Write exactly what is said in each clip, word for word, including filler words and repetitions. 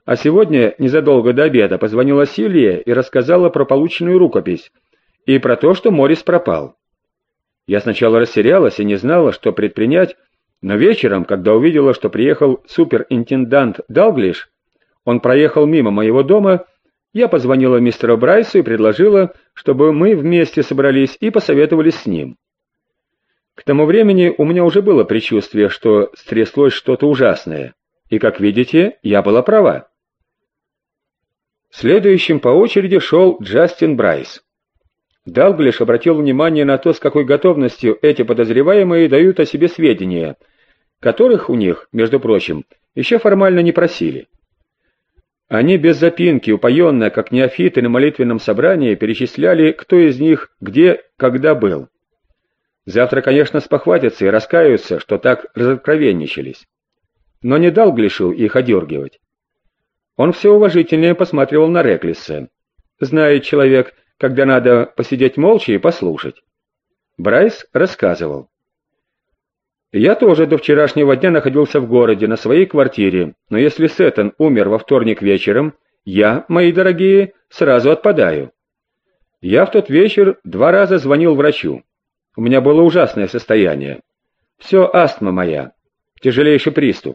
А сегодня, незадолго до обеда, позвонила Силья и рассказала про полученную рукопись и про то, что Моррис пропал. Я сначала растерялась и не знала, что предпринять, но вечером, когда увидела, что приехал суперинтендант Далглиш, он проехал мимо моего дома, я позвонила мистеру Брайсу и предложила, чтобы мы вместе собрались и посоветовались с ним. К тому времени у меня уже было предчувствие, что стряслось что-то ужасное, и, как видите, я была права. Следующим по очереди шел Джастин Брайс. Далглиш обратил внимание на то, с какой готовностью эти подозреваемые дают о себе сведения, которых у них, между прочим, еще формально не просили. Они без запинки, упоенно, как неофиты на молитвенном собрании, перечисляли, кто из них где, когда был. Завтра, конечно, спохватятся и раскаются, что так разоткровенничались. Но не Далглишу их одергивать. Он все уважительнее посматривал на Реклиса. Знает человек, когда надо посидеть молча и послушать. Брайс рассказывал. «Я тоже до вчерашнего дня находился в городе, на своей квартире, но если Сеттон умер во вторник вечером, я, мои дорогие, сразу отпадаю. Я в тот вечер два раза звонил врачу. У меня было ужасное состояние. Все астма моя, тяжелейший приступ.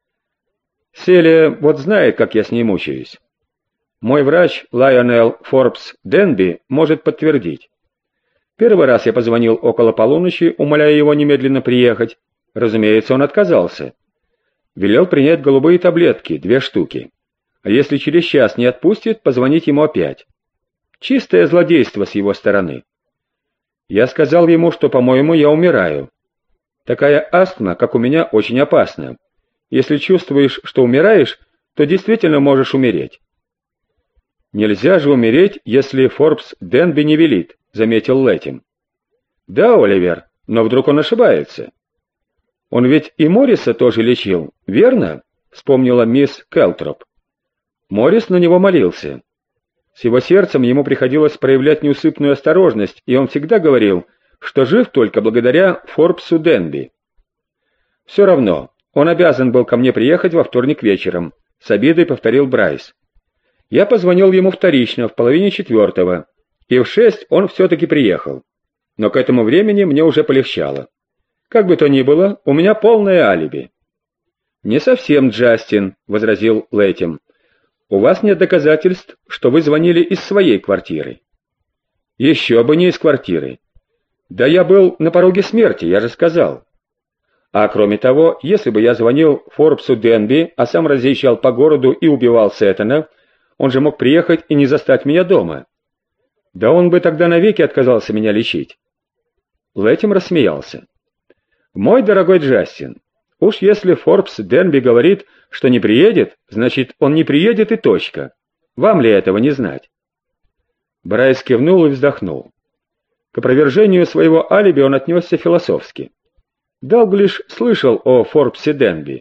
Селия вот знает, как я с ней мучаюсь. Мой врач Лайонел Форбс Денби может подтвердить. Первый раз я позвонил около полуночи, умоляя его немедленно приехать. Разумеется, он отказался. Велел принять голубые таблетки, две штуки. А если через час не отпустит, позвонить ему опять. Чистое злодейство с его стороны. Я сказал ему, что, по-моему, я умираю. Такая астма, как у меня, очень опасна. Если чувствуешь, что умираешь, то действительно можешь умереть. «Нельзя же умереть, если Форбс Денби не велит», — заметил Лэтим. «Да, Оливер, но вдруг он ошибается». «Он ведь и Морриса тоже лечил, верно?» — вспомнила мисс Келтроп. Моррис на него молился. С его сердцем ему приходилось проявлять неусыпную осторожность, и он всегда говорил, что жив только благодаря Форбсу Денби. «Все равно, он обязан был ко мне приехать во вторник вечером», — с обидой повторил Брайс. Я позвонил ему вторично, в половине четвертого, и в шесть он все-таки приехал. Но к этому времени мне уже полегчало. Как бы то ни было, у меня полное алиби. «Не совсем, Джастин», — возразил Лэтим. «У вас нет доказательств, что вы звонили из своей квартиры». «Еще бы не из квартиры. Да я был на пороге смерти, я же сказал. А кроме того, если бы я звонил Форбсу Денби, а сам разъезжал по городу и убивал Сеттона, он же мог приехать и не застать меня дома. Да он бы тогда навеки отказался меня лечить». Лэтим рассмеялся. «Мой дорогой Джастин, уж если Форбс Денби говорит, что не приедет, значит, он не приедет и точка. Вам ли этого не знать?» Брайс кивнул и вздохнул. К опровержению своего алиби он отнесся философски. Далглиш слышал о Форбсе Денби.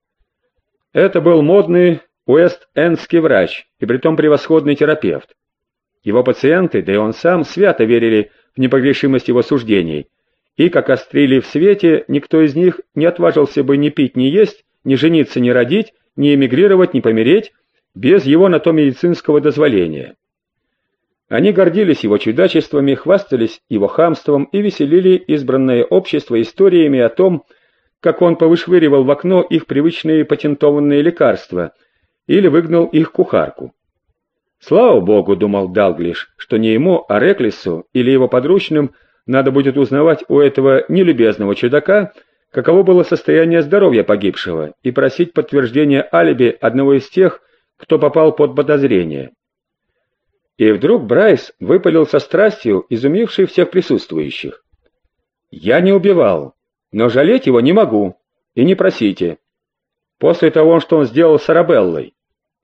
Это был модный уэст-эндский врач, и притом превосходный терапевт. Его пациенты, да и он сам, свято верили в непогрешимость его суждений, и, как острили в свете, никто из них не отважился бы ни пить, ни есть, ни жениться, ни родить, ни эмигрировать, ни помереть, без его на то медицинского дозволения. Они гордились его чудачествами, хвастались его хамством и веселили избранное общество историями о том, как он повышвыривал в окно их привычные патентованные лекарства или выгнал их кухарку. Слава богу, думал Далглиш, что не ему, а Реклису или его подручным надо будет узнавать у этого нелюбезного чудака, каково было состояние здоровья погибшего, и просить подтверждения алиби одного из тех, кто попал под подозрение. И вдруг Брайс выпалил со страстью, изумивший всех присутствующих. «Я не убивал, но жалеть его не могу, и не просите. После того, что он сделал с Арабеллой».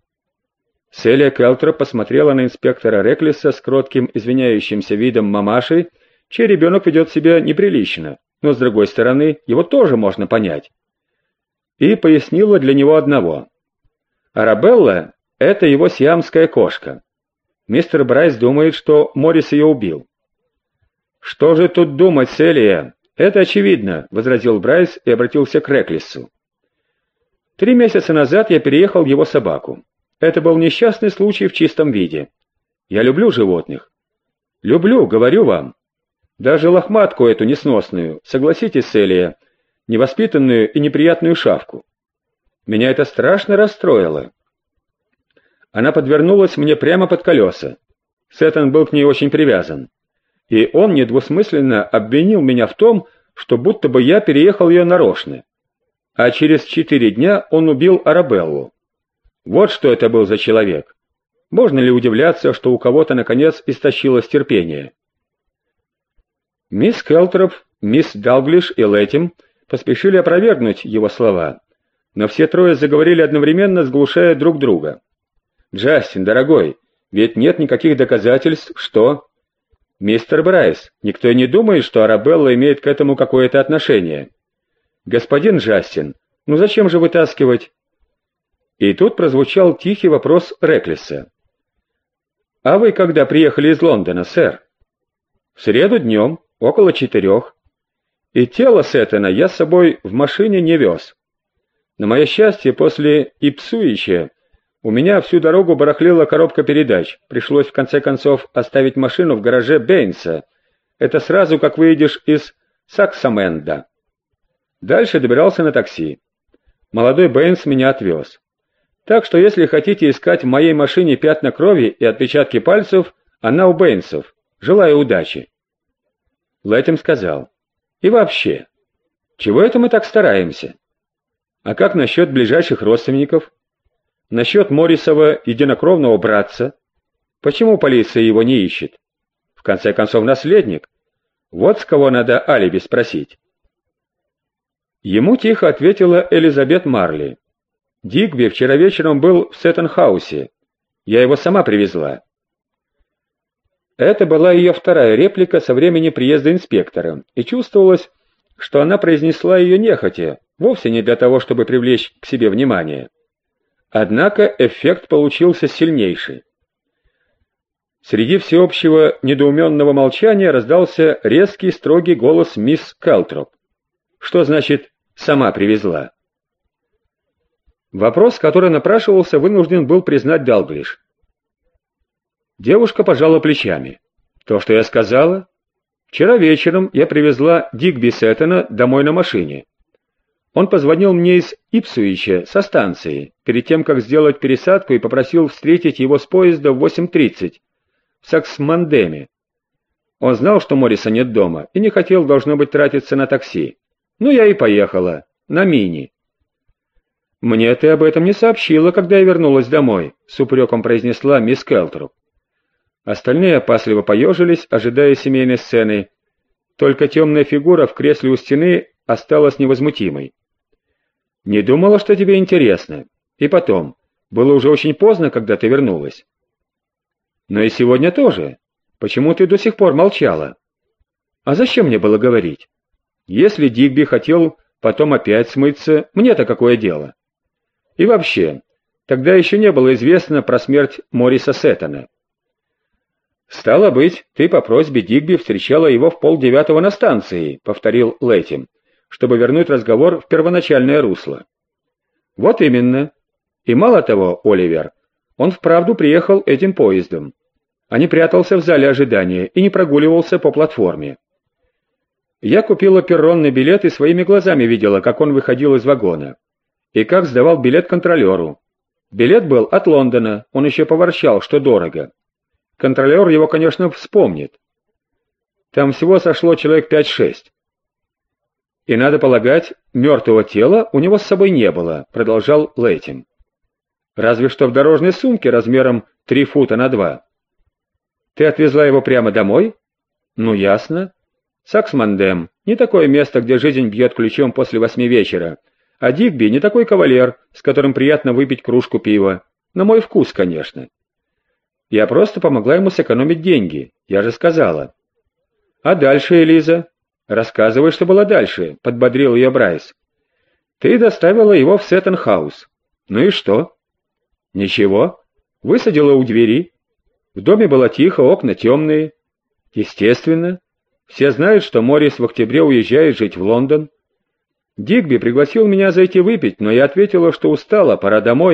Селия Келтроп посмотрела на инспектора Реклиса с кротким извиняющимся видом мамаши, чей ребенок ведет себя неприлично, но, с другой стороны, его тоже можно понять. И пояснила для него одного. Арабелла — это его сиамская кошка. Мистер Брайс думает, что Моррис ее убил. «Что же тут думать, Селия? Это очевидно», — возразил Брайс и обратился к Реклису. «Три месяца назад я переехал его собаку. Это был несчастный случай в чистом виде. Я люблю животных. Люблю, говорю вам. Даже лохматку эту несносную, согласитесь, Селия, невоспитанную и неприятную шавку. Меня это страшно расстроило. Она подвернулась мне прямо под колеса. Сеттон был к ней очень привязан. И он недвусмысленно обвинил меня в том, что будто бы я переехал ее нарочно. А через четыре дня он убил Арабеллу. Вот что это был за человек. Можно ли удивляться, что у кого-то, наконец, истощилось терпение? Мисс Келтроп, мисс Далглиш и Лэттим поспешили опровергнуть его слова, но все трое заговорили одновременно, сглушая друг друга. «Джастин, дорогой, ведь нет никаких доказательств, что...» «Мистер Брайс, никто и не думает, что Арабелла имеет к этому какое-то отношение». «Господин Джастин, ну зачем же вытаскивать...» И тут прозвучал тихий вопрос Реклиса. «А вы когда приехали из Лондона, сэр?» «В среду днем, около четырех. И тело Сеттона я с собой в машине не вез. На мое счастье, после Ипсуича у меня всю дорогу барахлила коробка передач. Пришлось в конце концов оставить машину в гараже Бэйнса. Это сразу, как выйдешь из Саксаменда. Дальше добирался на такси. Молодой Бэйнс меня отвез. Так что если хотите искать в моей машине пятна крови и отпечатки пальцев, она у Бэйнсов. Желаю удачи». Лэттим сказал: «И вообще, чего это мы так стараемся? А как насчет ближайших родственников? Насчет Моррисова единокровного братца? Почему полиция его не ищет? В конце концов, наследник. Вот с кого надо алиби спросить». Ему тихо ответила Элизабет Марли: «Дигби вчера вечером был в Сеттон-хаусе. Я его сама привезла». Это была ее вторая реплика со времени приезда инспектора, и чувствовалось, что она произнесла ее нехотя, вовсе не для того, чтобы привлечь к себе внимание. Однако эффект получился сильнейший. Среди всеобщего недоуменного молчания раздался резкий, строгий голос мисс Келтроп. «Что значит «сама привезла»?» Вопрос, который напрашивался, вынужден был признать Далглиш. Девушка пожала плечами. «То, что я сказала? Вчера вечером я привезла Дигби Сеттона домой на машине. Он позвонил мне из Ипсуича со станции, перед тем, как сделать пересадку, и попросил встретить его с поезда в восемь тридцать в Саксмандеме. Он знал, что Морриса нет дома, и не хотел, должно быть, тратиться на такси. Ну, я и поехала. На мини». «Мне ты об этом не сообщила, когда я вернулась домой», — с упреком произнесла мисс Келтроп. Остальные опасливо поежились, ожидая семейной сцены. Только темная фигура в кресле у стены осталась невозмутимой. «Не думала, что тебе интересно. И потом, было уже очень поздно, когда ты вернулась». «Но и сегодня тоже. Почему ты до сих пор молчала?» «А зачем мне было говорить? Если Дигби хотел потом опять смыться, мне-то какое дело? И вообще, тогда еще не было известно про смерть Морриса Сеттона». «Стало быть, ты по просьбе Дигби встречала его в полдевятого на станции», — повторил Лэттим, чтобы вернуть разговор в первоначальное русло. «Вот именно. И мало того, Оливер, он вправду приехал этим поездом, а не прятался в зале ожидания и не прогуливался по платформе. Я купила перронный билет и своими глазами видела, как он выходил из вагона, и как сдавал билет контролеру. Билет был от Лондона, он еще поворчал, что дорого. Контролер его, конечно, вспомнит. Там всего сошло человек пять-шесть. И, надо полагать, мертвого тела у него с собой не было, продолжал Лэттим. Разве что в дорожной сумке размером три фута на два. Ты отвезла его прямо домой? Ну, ясно. Саксмандем — не такое место, где жизнь бьет ключом после восьми вечера, а Дигби — не такой кавалер, с которым приятно выпить кружку пива. На мой вкус, конечно. Я просто помогла ему сэкономить деньги, я же сказала. А дальше, Элиза? Рассказывай, что было дальше, подбодрил ее Брайс. Ты доставила его в Сеттон-хаус. Ну и что? Ничего. Высадила у двери. В доме было тихо, окна темные. Естественно. Все знают, что Моррис в октябре уезжает жить в Лондон. Дигби пригласил меня зайти выпить, но я ответила, что устала, пора домой,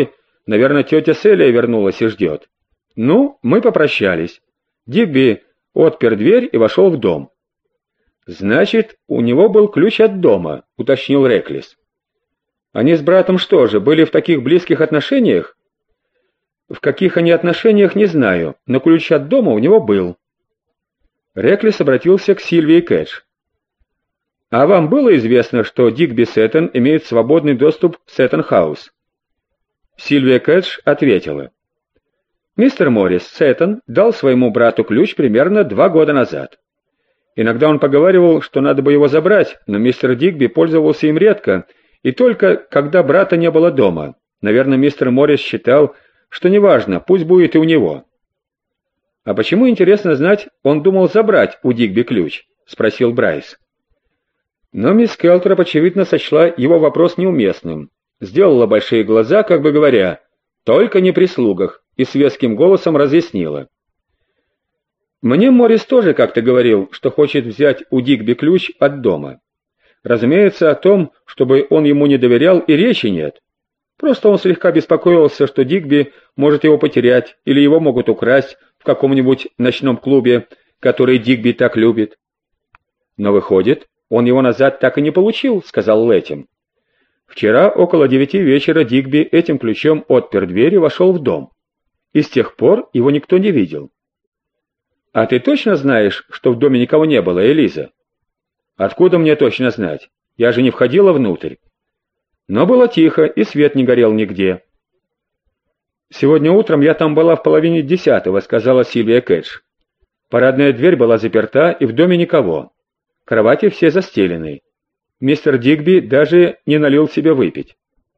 Наверное, тетя Селия вернулась и ждет. Ну, мы попрощались. Дигби отпер дверь и вошел в дом. «Значит, у него был ключ от дома», — уточнил Реклис. «Они с братом что же, были в таких близких отношениях?» «В каких они отношениях, не знаю, но ключ от дома у него был». Реклис обратился к Сильвии Кэтч. «А вам было известно, что Дигби Сеттон имеет свободный доступ в Сеттон-хаус?» Сильвия Кэтч ответила. «Мистер Моррис Сеттон дал своему брату ключ примерно два года назад. Иногда он поговаривал, что надо бы его забрать, но мистер Дигби пользовался им редко, и только когда брата не было дома. Наверное, мистер Моррис считал, что неважно, пусть будет и у него». «А почему, интересно знать, он думал забрать у Дигби ключ?» — спросил Брайс. Но мисс Келтроп, очевидно, сочла его вопрос неуместным, сделала большие глаза, как бы говоря, «только не при слугах», и светским голосом разъяснила. «Мне Моррис тоже как-то говорил, что хочет взять у Дигби ключ от дома. Разумеется, о том, чтобы он ему не доверял, и речи нет. Просто он слегка беспокоился, что Дигби может его потерять или его могут украсть в каком-нибудь ночном клубе, который Дигби так любит». «Но выходит, он его назад так и не получил», — сказал Лэтим. «Вчера около девяти вечера Дигби этим ключом отпер дверь и вошел в дом. И с тех пор его никто не видел». «А ты точно знаешь, что в доме никого не было, Элиза?» «Откуда мне точно знать? Я же не входила внутрь». «Но было тихо, и свет не горел нигде». «Сегодня утром я там была в половине десятого», — сказала Сильвия Кэтч. «Парадная дверь была заперта, и в доме никого. Кровати все застелены. Мистер Дигби даже не налил себе выпить».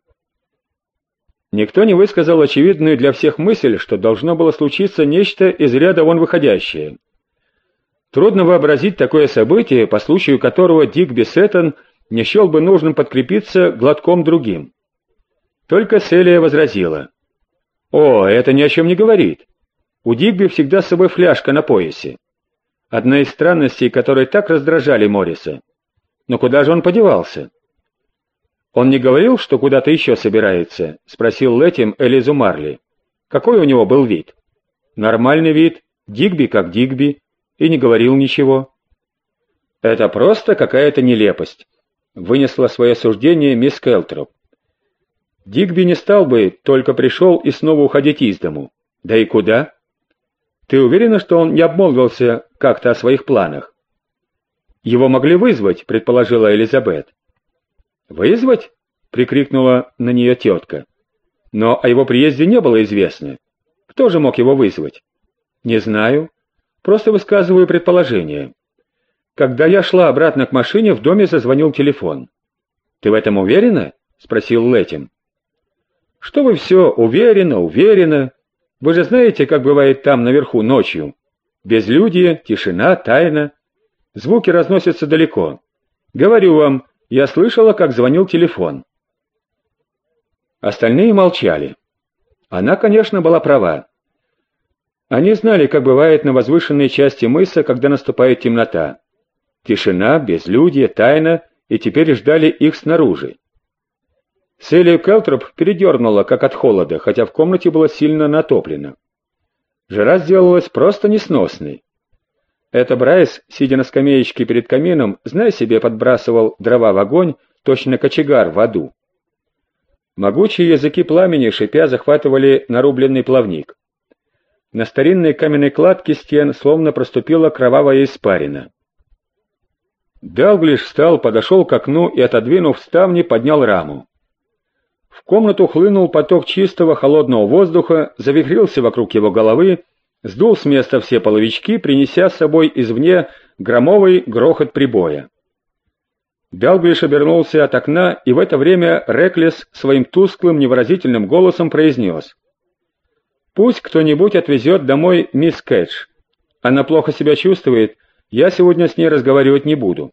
Никто не высказал очевидную для всех мысль, что должно было случиться нечто из ряда вон выходящее. Трудно вообразить такое событие, по случаю которого Дигби Сеттон не счел бы нужным подкрепиться глотком другим. Только Селия возразила. «О, это ни о чем не говорит. У Дигби всегда с собой фляжка на поясе. Одна из странностей, которые так раздражали Морриса. Но куда же он подевался?» «Он не говорил, что куда-то еще собирается?» — спросил Лэтим Элизу Марли. «Какой у него был вид?» «Нормальный вид, Дигби как Дигби, и не говорил ничего». «Это просто какая-то нелепость», — вынесла свое суждение мисс Келтроп. «Дигби не стал бы, только пришел и снова уходить из дому. Да и куда? Ты уверена, что он не обмолвился как-то о своих планах?» «Его могли вызвать», — предположила Элизабет. «Вызвать?» — прикрикнула на нее тетка. «Но о его приезде не было известно. Кто же мог его вызвать?» «Не знаю. Просто высказываю предположение. Когда я шла обратно к машине, в доме зазвонил телефон». «Ты в этом уверена?» — спросил Лэтим. «Что вы все уверенно, уверенно? Вы же знаете, как бывает там наверху ночью. Безлюдье, тишина, тайна. Звуки разносятся далеко. Говорю вам, я слышала, как звонил телефон». Остальные молчали. Она, конечно, была права. Они знали, как бывает на возвышенной части мыса, когда наступает темнота. Тишина, безлюдье, тайна, и теперь ждали их снаружи. Селию Келтроп передернула, как от холода, хотя в комнате было сильно натоплено. Жара сделалась просто несносной. Это Брайс, сидя на скамеечке перед камином, зная себе, подбрасывал дрова в огонь, точно кочегар в аду. Могучие языки пламени, шипя, захватывали нарубленный плавник. На старинной каменной кладке стен словно проступила кровавая испарина. Далглиш встал, подошел к окну и, отодвинув ставни, поднял раму. В комнату хлынул поток чистого холодного воздуха, завихрился вокруг его головы, сдул с места все половички, принеся с собой извне громовый грохот прибоя. Далглиш обернулся от окна, и в это время Реклис своим тусклым невыразительным голосом произнес: «Пусть кто-нибудь отвезет домой мисс Кэтч. Она плохо себя чувствует, я сегодня с ней разговаривать не буду».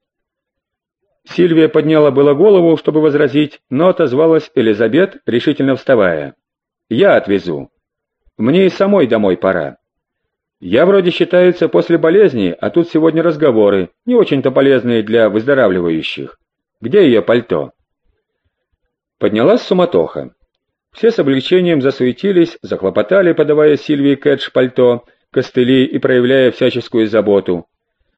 Сильвия подняла было голову, чтобы возразить, но отозвалась Элизабет, решительно вставая. «Я отвезу. Мне и самой домой пора. Я вроде считается после болезни, а тут сегодня разговоры, не очень-то полезные для выздоравливающих. Где ее пальто?» Поднялась суматоха. Все с облегчением засуетились, захлопотали, подавая Сильвии Кэтч пальто, костыли и проявляя всяческую заботу.